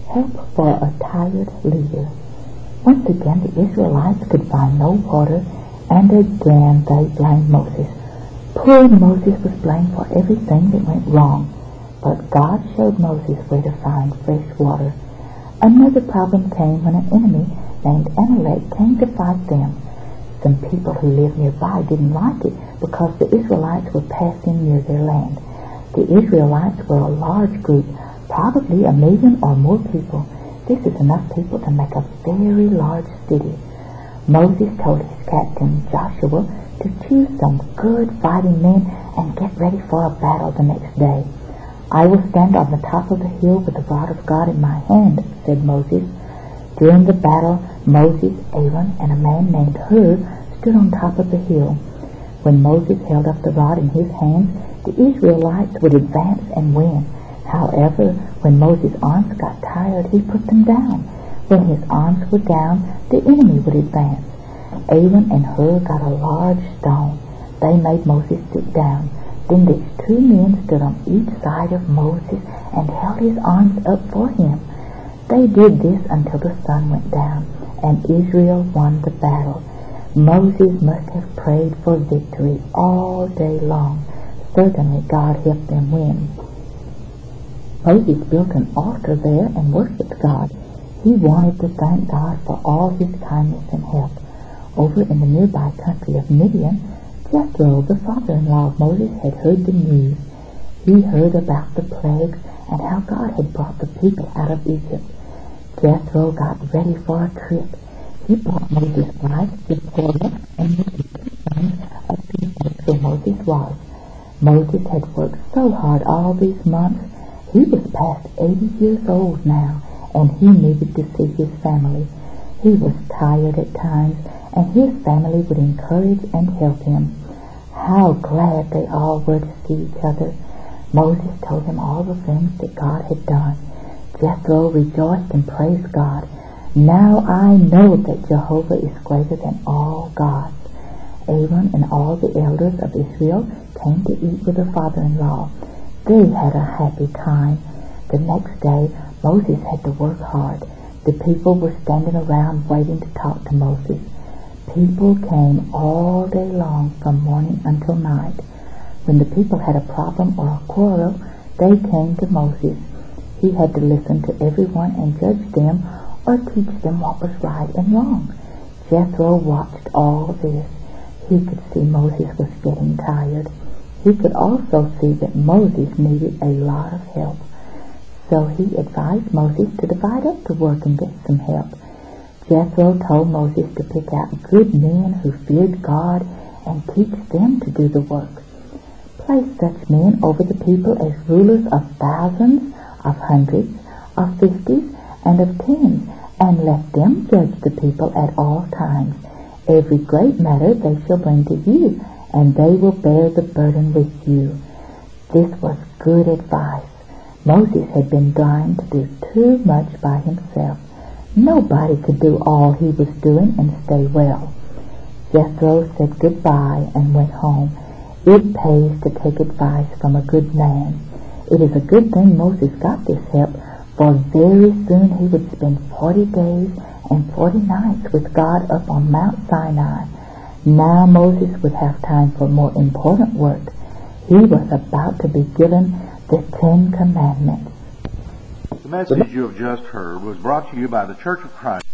Help for a tired leader. Once again the Israelites could find no water, and again they blamed Moses. Poor Moses was blamed for everything that went wrong, but God showed Moses where to find fresh water. Another problem came when an enemy named Amalek came to fight them. Some people who lived nearby didn't like it because the Israelites were passing near their land. The Israelites were a large group, probably 1 million or more people. This is enough people to make a very large city. Moses told his captain Joshua to choose some good fighting men and get ready for a battle the next day. I will stand on the top of the hill with the rod of God in my hand, said Moses. During the battle, Moses, Aaron, and a man named Hur stood on top of the hill. When Moses held up the rod in his hands, the Israelites would advance and win. However, when Moses' arms got tired, he put them down. When his arms were down, the enemy would advance. Aaron and Hur got a large stone. They made Moses sit down. Then these 2 men stood on each side of Moses and held his arms up for him. They did this until the sun went down, and Israel won the battle. Moses must have prayed for victory all day long. Certainly God helped them win. Moses built an altar there and worshipped God. He wanted to thank God for all his kindness and help. Over in the nearby country of Midian, Jethro, the father-in-law of Moses, had heard the news. He heard about the plagues and how God had brought the people out of Egypt. Jethro got ready for a trip. He brought Moses' wife, Zipporah, and Moses' 2 sons up to the place where Moses was. Moses had worked so hard all these months. He was past 80 years old now, and he needed to see his family. He was tired at times, and his family would encourage and help him. How glad they all were to see each other. Moses told them all the things that God had done. Jethro rejoiced and praised God. Now I know that Jehovah is greater than all gods. Aaron and all the elders of Israel came to eat with the father-in-law. They had a happy time. The next day, Moses had to work hard. The people were standing around waiting to talk to Moses. People came all day long from morning until night. When the people had a problem or a quarrel, they came to Moses. He had to listen to everyone and judge them or teach them what was right and wrong. Jethro watched all this. He could see Moses was getting tired. He could also see that Moses needed a lot of help. So he advised Moses to divide up the work and get some help. Jethro told Moses to pick out good men who feared God and teach them to do the work. Place such men over the people as rulers of thousands, of hundreds, of fifties, and of tens, and let them judge the people at all times. Every great matter they shall bring to you, and they will bear the burden with you. This was good advice. Moses had been trying to do too much by himself. Nobody could do all he was doing and stay well. Jethro said goodbye and went home. It pays to take advice from a good man. It is a good thing Moses got this help, for very soon he would spend 40 days and 40 nights with God up on Mount Sinai. Now Moses would have time for more important work. He was about to be given the 10 Commandments. The message you have just heard was brought to you by the Church of Christ.